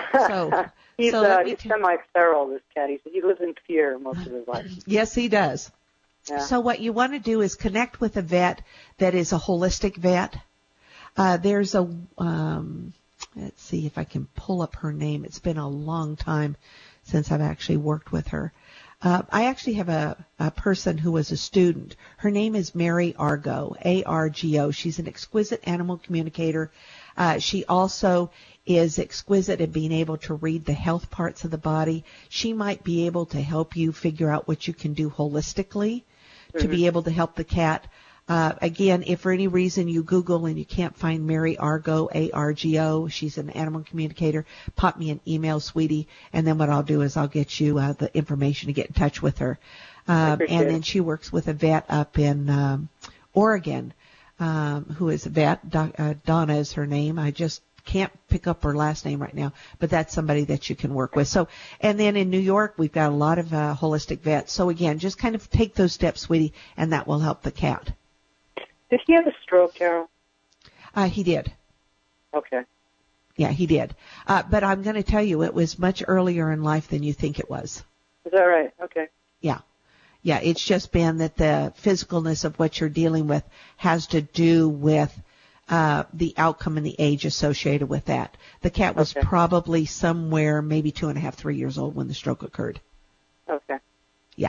[SPEAKER 2] So,
[SPEAKER 8] he's
[SPEAKER 2] so
[SPEAKER 8] uh,
[SPEAKER 2] let me
[SPEAKER 8] he's
[SPEAKER 2] t-
[SPEAKER 8] semi-feral, this cat. He's, he lives in fear most of his life.
[SPEAKER 2] Yes, he does.
[SPEAKER 8] Yeah.
[SPEAKER 2] So what you want to do is connect with a vet that is a holistic vet. Uh, there's a, um, let's see if I can pull up her name. It's been a long time since I've actually worked with her. Uh, I actually have a, a person who was a student. Her name is Mary Argo, A R G O. She's an exquisite animal communicator. Uh, she also is exquisite at being able to read the health parts of the body. She might be able to help you figure out what you can do holistically mm-hmm. to be able to help the cat. Uh, again, if for any reason you Google and you can't find Mary Argo, A R G O, she's an animal communicator, pop me an email, sweetie, and then what I'll do is I'll get you uh, the information to get in touch with her. Um, and then she works with a vet up in um, Oregon, um, who is a vet. Do, uh, Donna is her name. I just can't pick up her last name right now, but that's somebody that you can work with. So, and then in New York, we've got a lot of uh, holistic vets. So again, just kind of take those steps, sweetie, and that will help the cat.
[SPEAKER 8] Did he have a stroke, Carol?
[SPEAKER 2] Uh, he did.
[SPEAKER 8] Okay.
[SPEAKER 2] Yeah, he did. Uh, but I'm going to tell you, it was much earlier in life than you think it was.
[SPEAKER 8] Is that right? Okay.
[SPEAKER 2] Yeah. Yeah, it's just been that the physicalness of what you're dealing with has to do with uh, the outcome and the age associated with that. The cat was
[SPEAKER 8] okay.
[SPEAKER 2] probably somewhere maybe two and a half, three years old when the stroke occurred.
[SPEAKER 8] Okay.
[SPEAKER 2] Yeah.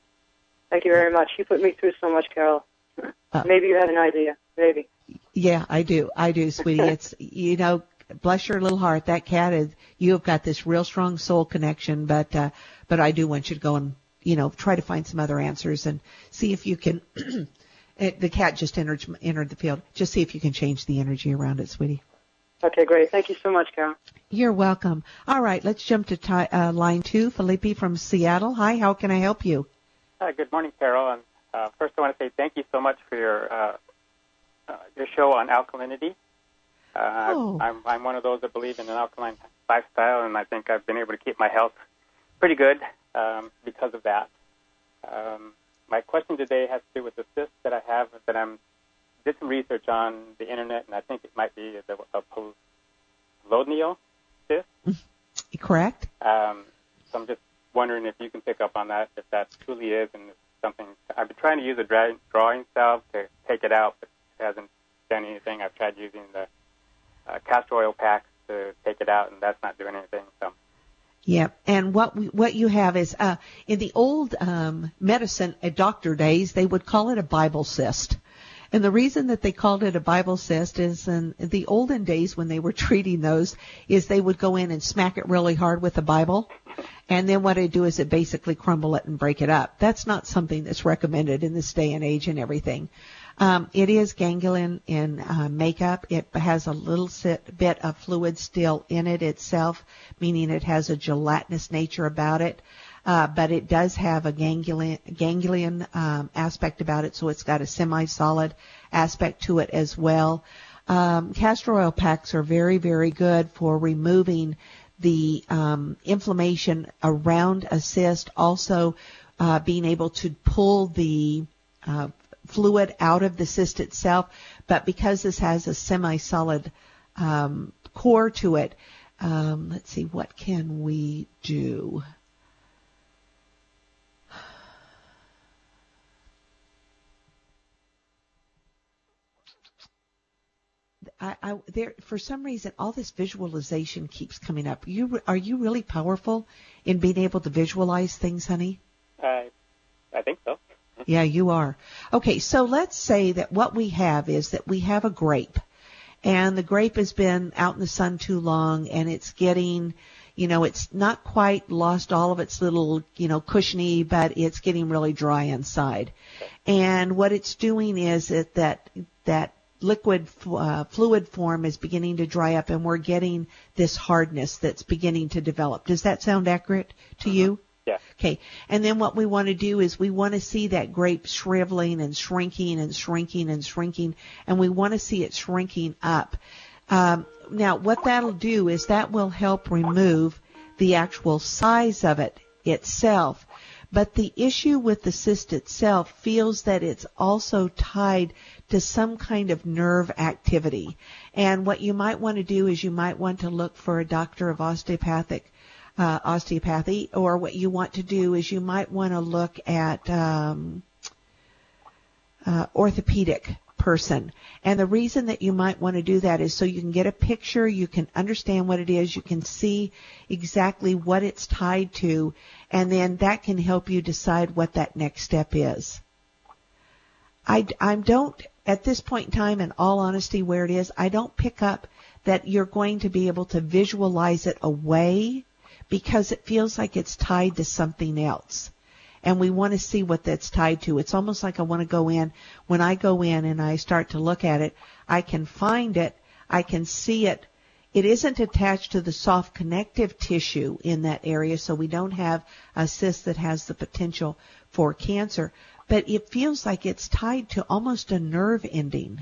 [SPEAKER 8] Thank you very much. You put me through so much, Carol.
[SPEAKER 2] Uh,
[SPEAKER 8] Maybe you had an idea. Maybe.
[SPEAKER 2] Yeah, I do. I do, sweetie. It's, you know, bless your little heart. That cat is, you have got this real strong soul connection, but, uh, but I do want you to go and, you know, try to find some other answers and see if you can, it, the cat just entered, entered the field. Just see if you can change the energy around it, sweetie.
[SPEAKER 8] Okay, great. Thank you so much, Carol.
[SPEAKER 2] You're welcome. All right, let's jump to t- uh, line two. Felipe from Seattle. Hi, how can I help you?
[SPEAKER 9] Hi, good morning, Carol. And uh, first, I want to say thank you so much for your uh, uh, your show on alkalinity. Uh,
[SPEAKER 2] oh.
[SPEAKER 9] I'm I'm one of those that believe in an alkaline lifestyle, and I think I've been able to keep my health pretty good um, because of that. Um, my question today has to do with the cyst that I have that I'm did some research on the internet, and I think it might be the, a polyodnial cyst.
[SPEAKER 2] Correct.
[SPEAKER 9] Um, so I'm just wondering if you can pick up on that, if that truly is, and it's something. I've been trying to use a dry, drawing salve to take it out, but it hasn't done anything. I've tried using the uh, castor oil packs to take it out, and that's not doing anything. So.
[SPEAKER 2] Yeah, and what we, what you have is uh, in the old um, medicine, uh, doctor days, they would call it a Bible cyst. And the reason that they called it a Bible cyst is in the olden days when they were treating those is they would go in and smack it really hard with the Bible. And then what they do is it basically crumble it and break it up. That's not something that's recommended in this day and age and everything. Um, it is ganglion in uh, makeup. It has a little sit, bit of fluid still in it itself, meaning it has a gelatinous nature about it. Uh, but it does have a ganglion, ganglion um, aspect about it, so it's got a semi-solid aspect to it as well. Um, castor oil packs are very, very good for removing the um, inflammation around a cyst, also uh, being able to pull the uh, fluid out of the cyst itself. But because this has a semi-solid um, core to it, um, let's see, what can we do? I, I there for some reason all this visualization keeps coming up. You are you really powerful in being able to visualize things, honey?
[SPEAKER 9] I, I think so.
[SPEAKER 2] Yeah, you are. Okay, so let's say that what we have is that we have a grape, and the grape has been out in the sun too long, and it's getting, you know, it's not quite lost all of its little, you know, cushiony, but it's getting really dry inside. And what it's doing is that that, that liquid uh, fluid form is beginning to dry up, and we're getting this hardness that's beginning to develop. Does that sound accurate to you?
[SPEAKER 9] Yeah.
[SPEAKER 2] Okay. And then what we want to do is we want to see that grape shriveling and shrinking and shrinking and shrinking, and we want to see it shrinking up. Um, now, what that'll do is that will help remove the actual size of it itself. But the issue with the cyst itself feels that it's also tied to some kind of nerve activity. And what you might want to do is you might want to look for a doctor of osteopathic Uh, osteopathy, or what you want to do is you might want to look at um, uh, orthopedic person. And the reason that you might want to do that is so you can get a picture, you can understand what it is, you can see exactly what it's tied to, and then that can help you decide what that next step is. I, I don't, at this point in time, in all honesty, where it is, I don't pick up that you're going to be able to visualize it away, because it feels like it's tied to something else. And we want to see what that's tied to. It's almost like I want to go in. When I go in and I start to look at it, I can find it. I can see it. It isn't attached to the soft connective tissue in that area, so we don't have a cyst that has the potential for cancer. But it feels like it's tied to almost a nerve ending.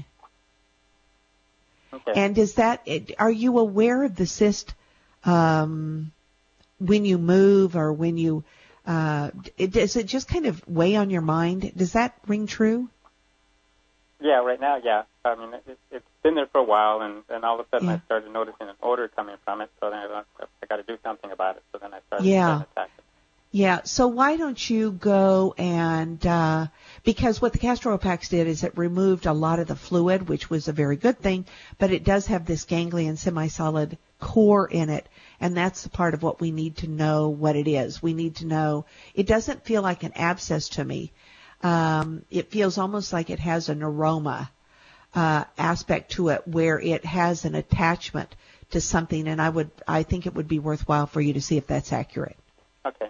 [SPEAKER 9] Okay.
[SPEAKER 2] And is that, are you aware of the cyst, um, when you move or when you, uh, it, does it just kind of weigh on your mind? Does that ring true?
[SPEAKER 9] Yeah, right now, yeah. I mean, it, it's been there for a while, and, and all of a sudden
[SPEAKER 2] yeah.
[SPEAKER 9] I started noticing an odor coming from it, so then I thought, I got to do something about it, so then I started
[SPEAKER 2] Yeah.
[SPEAKER 9] trying to attack it.
[SPEAKER 2] Yeah, so why don't you go and, uh, because what the Castor-Opax did is it removed a lot of the fluid, which was a very good thing, but it does have this ganglion semi-solid core in it, and that's the part of what we need to know what it is. We need to know, it doesn't feel like an abscess to me. Um, it feels almost like it has a neuroma, uh, aspect to it where it has an attachment to something, and I would, I think it would be worthwhile for you to see if that's accurate.
[SPEAKER 9] Okay.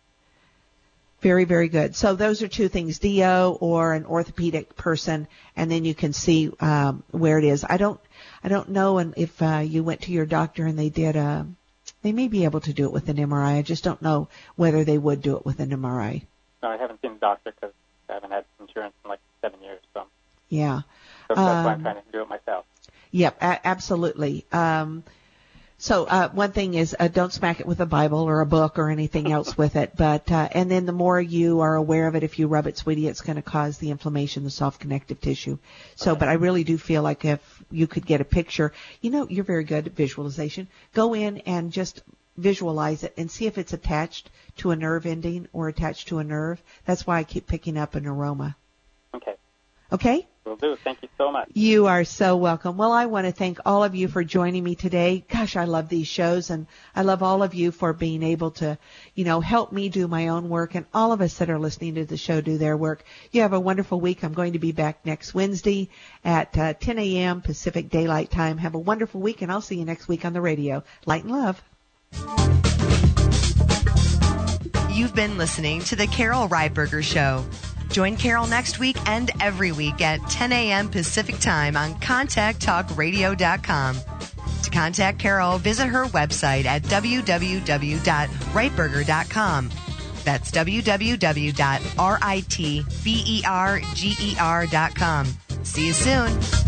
[SPEAKER 2] Very, very good. So those are two things, D O or an orthopedic person, and then you can see um, where it is. I don't, I don't know if uh, you went to your doctor and they did a, they may be able to do it with an M R I. I just don't know whether they would do it with an M R I.
[SPEAKER 9] No, I haven't seen the doctor because I haven't had insurance in like seven years. So,
[SPEAKER 2] yeah.
[SPEAKER 9] so that's
[SPEAKER 2] um,
[SPEAKER 9] why I'm trying to do it myself.
[SPEAKER 2] Yep, a- absolutely. Um, So uh, one thing is uh, don't smack it with a Bible or a book or anything else with it. But uh, and then the more you are aware of it, if you rub it, sweetie, it's going to cause the inflammation, the soft connective tissue. So,
[SPEAKER 9] Okay.
[SPEAKER 2] but I really do feel like if you could get a picture, you know, you're very good at visualization. Go in and just visualize it and see if it's attached to a nerve ending or attached to a nerve. That's why I keep picking up a neuroma.
[SPEAKER 9] Okay.
[SPEAKER 2] Okay?
[SPEAKER 9] Will do. Thank you so much.
[SPEAKER 2] You are so welcome. Well, I want to thank all of you for joining me today. Gosh, I love these shows, and I love all of you for being able to, you know, help me do my own work, and all of us that are listening to the show do their work. You have a wonderful week. I'm going to be back next Wednesday at uh, ten a.m. Pacific Daylight Time. Have a wonderful week, and I'll see you next week on the radio. Light and love.
[SPEAKER 1] You've been listening to The Carol Reitberger Show. Join Carol next week and every week at ten a.m. Pacific Time on contact talk radio dot com. To contact Carol, visit her website at w w w dot reitberger dot com. That's w w w dot reitberger dot com. See you soon.